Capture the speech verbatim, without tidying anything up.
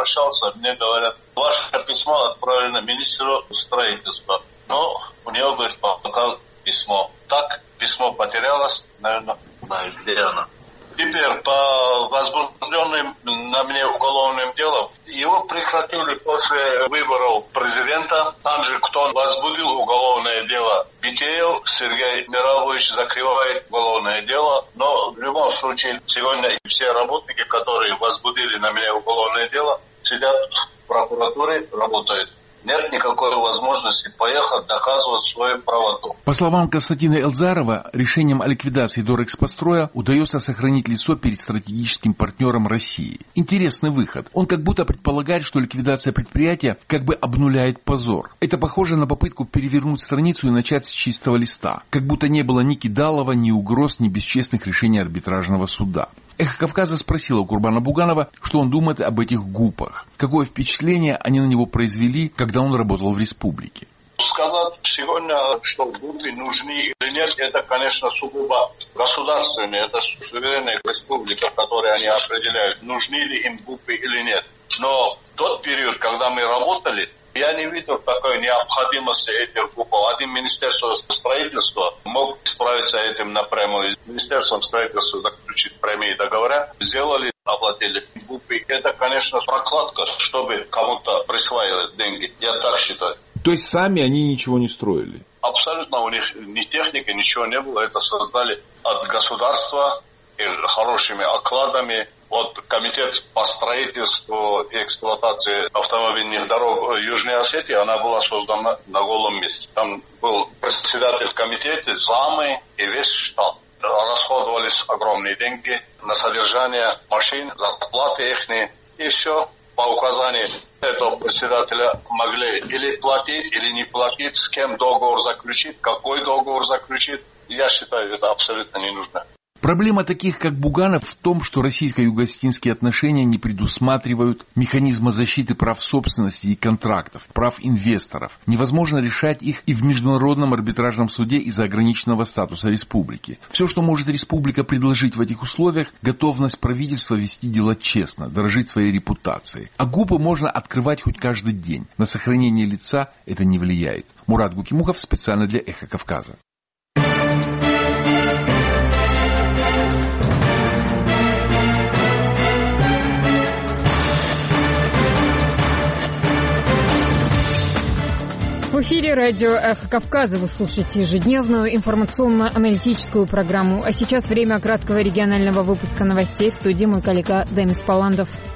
обращался, мне говорят, ваше письмо отправлено министру строительства. Но у него, говорит, пока письмо. Так, письмо потерялось, наверное, знаю, где оно. Теперь по возбужденным на мне уголовным делам, его прекратили после выборов президента. Там же, кто возбудил уголовное дело, Битеев Сергей Мирович закрывает уголовное дело. Но в любом случае, сегодня все работники, которые возбудили на меня уголовное дело, сидят в прокуратуре, работают. Нет никакой возможности поехать доказывать свою правоту. По словам Константина Эльзарова, решением о ликвидации Дорэкспостроя удается сохранить лицо перед стратегическим партнером России. Интересный выход. Он как будто предполагает, что ликвидация предприятия как бы обнуляет позор. Это похоже на попытку перевернуть страницу и начать с чистого листа. Как будто не было ни кидалова, ни угроз, ни бесчестных решений арбитражного суда. Эхо Кавказа спросила у Курбана Буганова, что он думает об этих ГУПах. Какое впечатление они на него произвели, когда он работал в республике. Сказать сегодня, что ГУПы нужны или нет, это, конечно, сугубо государственные, это суверенная республика, в которой они определяют, нужны ли им ГУПы или нет. Но в тот период, когда мы работали, я не видел такой необходимости этих ГУПов. Один Министерство строительства мог справиться этим напрямую. С Министерством строительства заключить прямые договора, сделали, оплатили ГУПы. Это, конечно, прокладка, чтобы кому-то присваивать деньги. Я так считаю. То есть сами они ничего не строили? Абсолютно у них ни техники, ничего не было. Это создали от государства и хорошими окладами. Вот комитет по строительству и эксплуатации автомобильных дорог Южной Осетии, она была создана на голом месте. Там был председатель комитета, замы и весь штат. Расходовались огромные деньги на содержание машин, зарплаты их, и все по указанию этого председателя могли или платить, или не платить, с кем договор заключить, какой договор заключить. Я считаю, это абсолютно не нужно. Проблема таких, как Буганов, в том, что российско-юго-осетинские отношения не предусматривают механизма защиты прав собственности и контрактов, прав инвесторов. Невозможно решать их и в Международном арбитражном суде из-за ограниченного статуса республики. Все, что может республика предложить в этих условиях, готовность правительства вести дела честно, дорожить своей репутацией. А ГУПы можно открывать хоть каждый день. На сохранение лица это не влияет. Мурат Гукимухов специально для Эхо Кавказа. В эфире радио «Эхо Кавказа» вы слушаете ежедневную информационно-аналитическую программу. А сейчас время краткого регионального выпуска новостей. В студии мой коллега Демис Паландов.